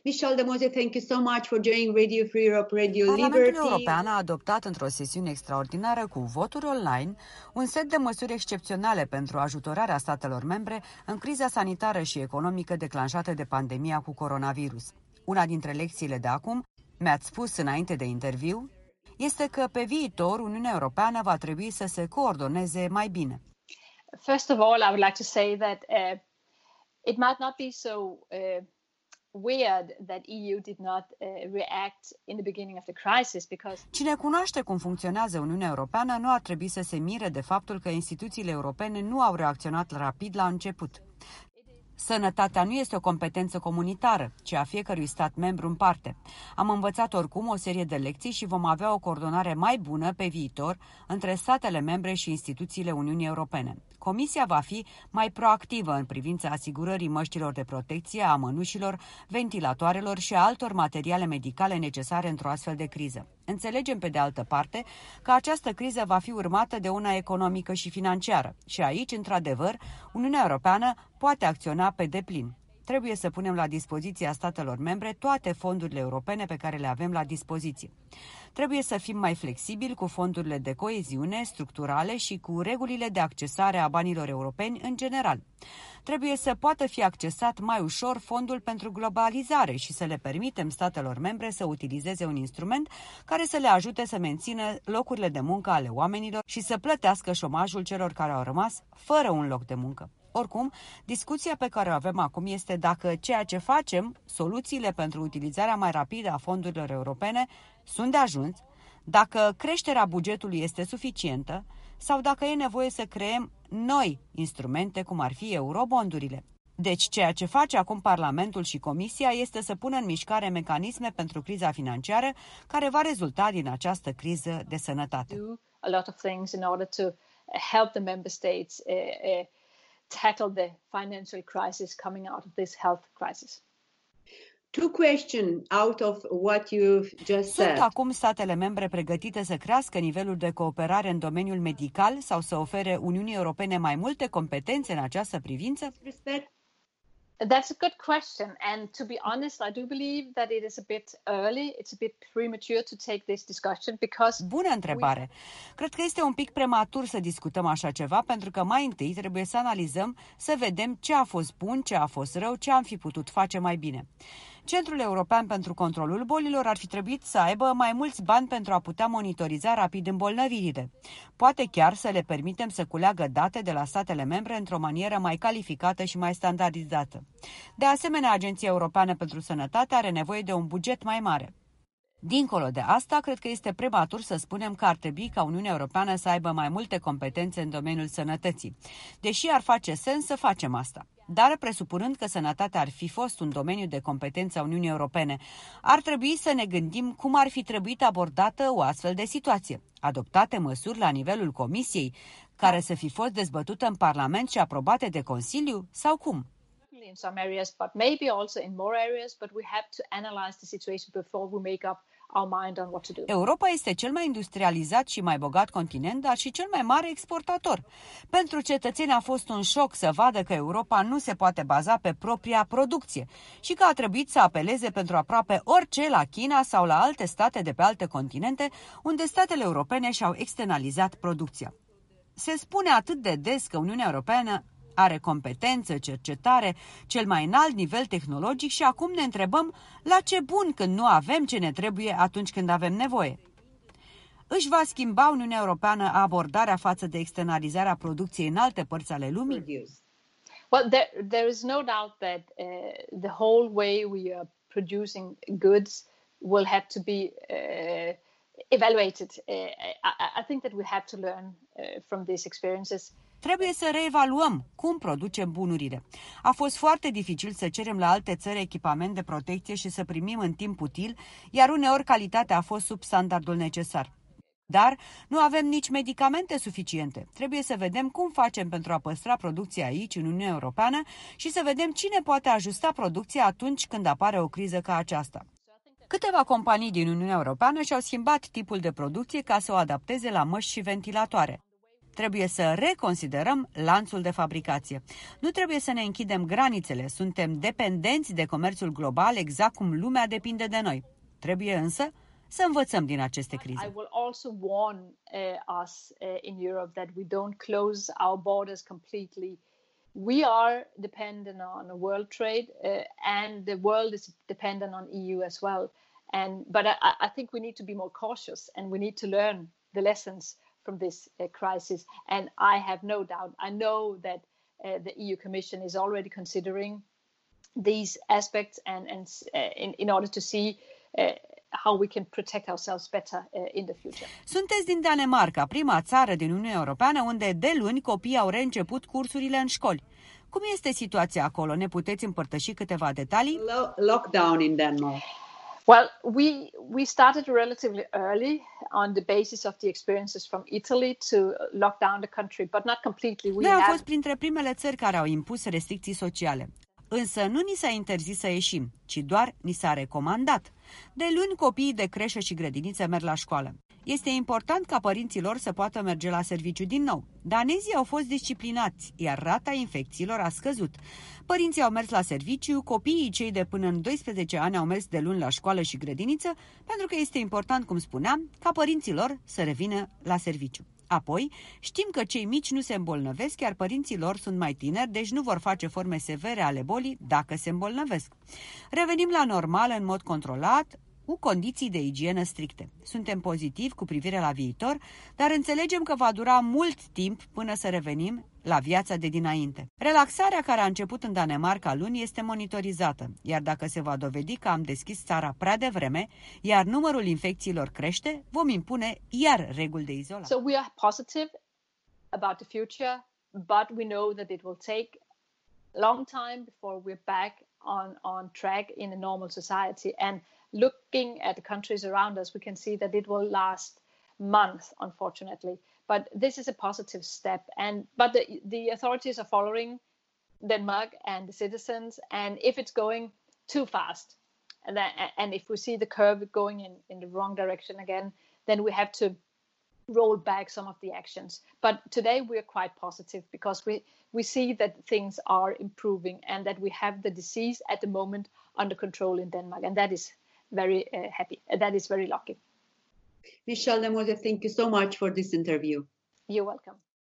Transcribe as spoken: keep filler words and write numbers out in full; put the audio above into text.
Michel Demoze, thank you so much for joining Radio Free Europe, Radio Liberty. Parlamentul European a adoptat într-o sesiune extraordinară cu voturi online un set de măsuri excepționale pentru ajutorarea statelor membre în criza sanitară și economică declanșată de pandemia cu coronavirus. Una dintre lecțiile de acum, mi-ați spus înainte de interviu, este că pe viitor Uniunea Europeană va trebui să se coordoneze mai bine. First of all, I would like to say that uh, it might not be so uh, weird that E U did not uh, react in the beginning of the crisis because Cine cunoaște cum funcționează Uniunea Europeană nu ar trebui să se mire de faptul că instituțiile europene nu au reacționat rapid la început. Sănătatea nu este o competență comunitară, ci a fiecărui stat membru în parte. Am învățat oricum o serie de lecții și vom avea o coordonare mai bună pe viitor între statele membre și instituțiile Uniunii Europene. Comisia va fi mai proactivă în privința asigurării măștilor de protecție, a mănușilor, ventilatoarelor și a altor materiale medicale necesare într-o astfel de criză. Înțelegem, pe de altă parte, că această criză va fi urmată de una economică și financiară și aici, într-adevăr, Uniunea Europeană poate acționa pe deplin. Trebuie să punem la dispoziția statelor membre toate fondurile europene pe care le avem la dispoziție. Trebuie să fim mai flexibili cu fondurile de coeziune, structurale și cu regulile de accesare a banilor europeni în general. Trebuie să poată fi accesat mai ușor fondul pentru globalizare și să le permitem statelor membre să utilizeze un instrument care să le ajute să mențină locurile de muncă ale oamenilor și să plătească șomajul celor care au rămas fără un loc de muncă. Oricum, discuția pe care o avem acum este dacă ceea ce facem, soluțiile pentru utilizarea mai rapidă a fondurilor europene, sunt de ajuns, dacă creșterea bugetului este suficientă sau dacă e nevoie să creăm noi instrumente, cum ar fi eurobondurile. Deci, ceea ce face acum Parlamentul și Comisia este să pună în mișcare mecanisme pentru criza financiară care va rezulta din această criză de sănătate. a lot of things in order to help the member states uh, uh, tackle the financial crisis coming out of this health crisis. Two questions out of what you've just said. Sunt acum statele membre pregătite să crească nivelul de cooperare în domeniul medical sau să ofere Uniunii Europene mai multe competențe în această privință? Respect. That's a good question, and to be honest, I do believe that it is a bit early, it's a bit premature to take this discussion because Bună întrebare. Cred că este un pic prematur să discutăm așa ceva, pentru că mai întâi trebuie să analizăm, să vedem ce a fost bun, ce a fost rău, ce am fi putut face mai bine. Centrul European pentru Controlul Bolilor ar fi trebuit să aibă mai mulți bani pentru a putea monitoriza rapid îmbolnăvirile. Poate chiar să le permitem să culeagă date de la statele membre într-o manieră mai calificată și mai standardizată. De asemenea, Agenția Europeană pentru Sănătate are nevoie de un buget mai mare. Dincolo de asta, cred că este prematur să spunem că ar trebui ca Uniunea Europeană să aibă mai multe competențe în domeniul sănătății, deși ar face sens să facem asta. Dar, presupunând că sănătatea ar fi fost un domeniu de competență a Uniunii Europene, ar trebui să ne gândim cum ar fi trebuit abordată o astfel de situație. Adoptate măsuri la nivelul Comisiei, care să fi fost dezbătută în Parlament și aprobate de Consiliu, sau cum? in some areas, but maybe also in more areas, but we have to analyze the situation before we make up our mind on what to do. Europa este cel mai industrializat și mai bogat continent, dar și cel mai mare exportator. Pentru cetățeni a fost un șoc să vadă că Europa nu se poate baza pe propria producție și că a trebuit să apeleze pentru aproape orice la China sau la alte state de pe alte continente, unde statele europene și-au externalizat producția. Se spune atât de des că Uniunea Europeană are competență, cercetare, cel mai înalt nivel tehnologic și acum ne întrebăm la ce bun când nu avem ce ne trebuie atunci când avem nevoie. Își va schimba Uniunea Europeană abordarea față de externalizarea producției în alte părți ale lumii? Well, there, there is no doubt that uh, the whole way we are producing goods will have to be uh, evaluated. Uh, I, I think that we have to learn uh, from these experiences. Trebuie să reevaluăm cum producem bunurile. A fost foarte dificil să cerem la alte țări echipament de protecție și să primim în timp util, iar uneori calitatea a fost sub standardul necesar. Dar nu avem nici medicamente suficiente. Trebuie să vedem cum facem pentru a păstra producția aici, în Uniunea Europeană, și să vedem cine poate ajusta producția atunci când apare o criză ca aceasta. Câteva companii din Uniunea Europeană și-au schimbat tipul de producție ca să o adapteze la măști și ventilatoare. Trebuie să reconsiderăm lanțul de fabricație. Nu trebuie să ne închidem granițele, suntem dependenți de comerțul global exact cum lumea depinde de noi. Trebuie însă să învățăm din aceste crize. I will also warn uh, us uh, in Europe that we don't close our borders completely. We are dependent on world trade uh, and the world is dependent on E U as well. And but I, I think we need to be more cautious and we need to learn the lessons from this uh, crisis. And I have no doubt, I know that uh, the E U Commission is already considering these aspects and, and uh, in, in order to see uh, how we can protect ourselves better uh, in the future. Sunteți din Danemarca, prima țară din Uniunea Europeană unde de luni copiii au reînceput cursurile în școli. Cum este situația acolo? Ne puteți împărtăși câteva detalii? Lockdown in Denmark. Well, we we started relatively early on the basis of the experiences from Italy to lock down the country, but not completely. We Noi am have... fost printre primele țări care au impus restricții sociale. Însă nu ni s-a interzis să ieșim, ci doar ni s-a recomandat. De luni copiii de creșă și grădiniță merg la școală. Este important ca părinții lor să poată merge la serviciu din nou. Danezii au fost disciplinați, iar rata infecțiilor a scăzut. Părinții au mers la serviciu, copiii cei de până în doisprezece ani au mers de luni la școală și grădiniță, pentru că este important, cum spuneam, ca părinții lor să revină la serviciu. Apoi, știm că cei mici nu se îmbolnăvesc, iar părinții lor sunt mai tineri, deci nu vor face forme severe ale bolii dacă se îmbolnăvesc. Revenim la normal în mod controlat, cu condiții de igienă stricte. Suntem pozitivi cu privire la viitor, dar înțelegem că va dura mult timp până să revenim la viața de dinainte. Relaxarea care a început în Danemarca luni este monitorizată, iar dacă se va dovedi că am deschis țara prea devreme, iar numărul infecțiilor crește, vom impune iar reguli de izolare. So we are positive about the future, but we know that it will take a long time before we're back on, on track in a normal society. And looking at the countries around us, we can see that it will last months, unfortunately. But this is a positive step. And but the, the authorities are following Denmark and the citizens. And if it's going too fast, and, that, and if we see the curve going in, in the wrong direction again, then we have to roll back some of the actions. But today we are quite positive because we, we see that things are improving and that we have the disease at the moment under control in Denmark. And that is very uh, happy. That is very lucky. Michelle de Mose, thank you so much for this interview. You're welcome.